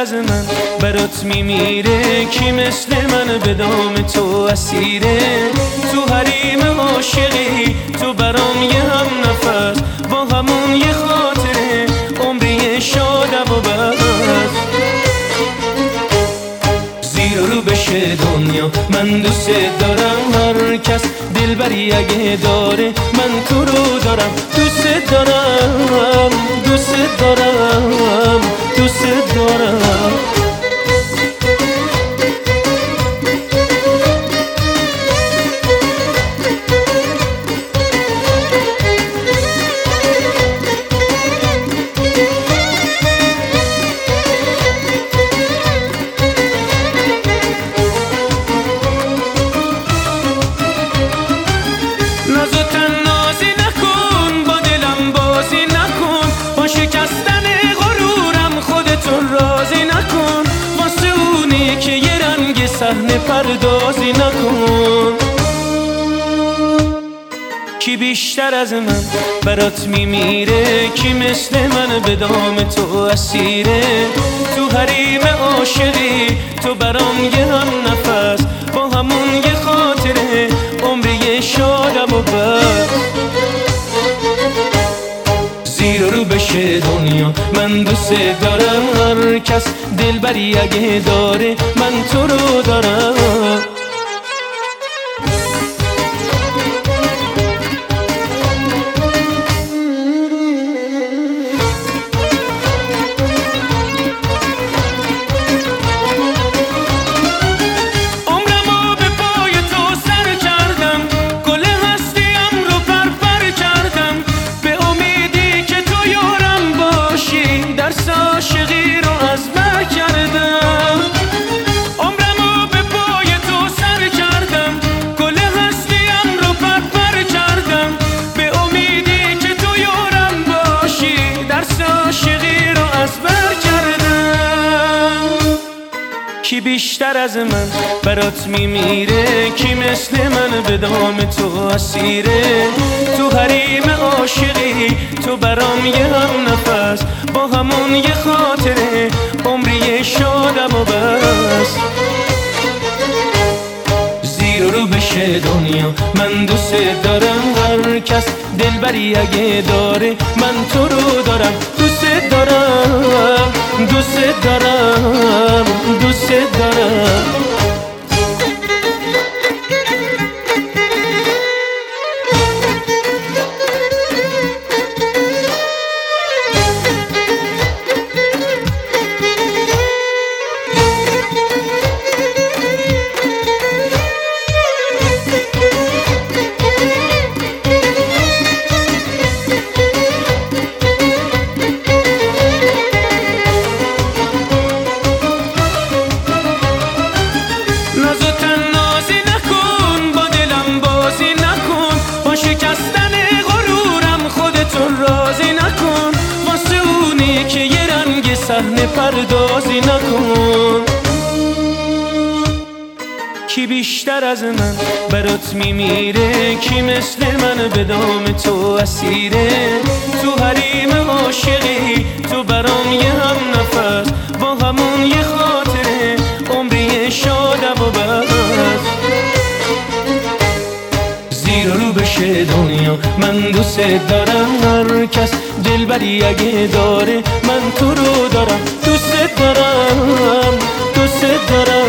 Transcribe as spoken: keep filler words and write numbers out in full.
از من برات میمیره؟ کی مثل من به دام تو اسیره؟ تو حریم عاشقی تو برام یه هم نفس، با همون یه خاطره عمری شادم و بس. زیر رو بشه دنیا من دوست دارم، هر کس دلبری اگه داره من تو رو دارم. دوست دارم دوست دارم دوست دارم. صحنه پردازی نکن. کی بیشتر از من برات میمیره؟ کی مثل من به دام تو اسیره؟ تو حریم عاشقی تو برام یه هم نفس، با همون یه خاطره عمری شادم و بس. زیر رو بشه دنیا من دوست دارم، هر کس دلبری اگه داره من تو رو دارم. کی بیشتر از من برات میمیره؟ کی مثل من به دام تو اسیره؟ تو حریم عاشقی تو برام یه هم نفس، با همون یه خاطره عمری شادم و بس. زیر رو بشه دنیا من دوست دارم، هر کس دلبری اگه داره من تو رو دارم. دوست دارم دوست دارم دوست دارم. صحنه پردازی نکن. کی بیشتر از من برات میمیره؟ کی مثل من به دام تو اسیره؟ تو حریم عاشقی تو برام یه هم نفس، با همون یه خاطره عمری شادم و بس. زیر رو بشه دنیا من دوست دارم، هر کس دلبری اگه داره من تو رو دارم. دوست دارم دوست دارم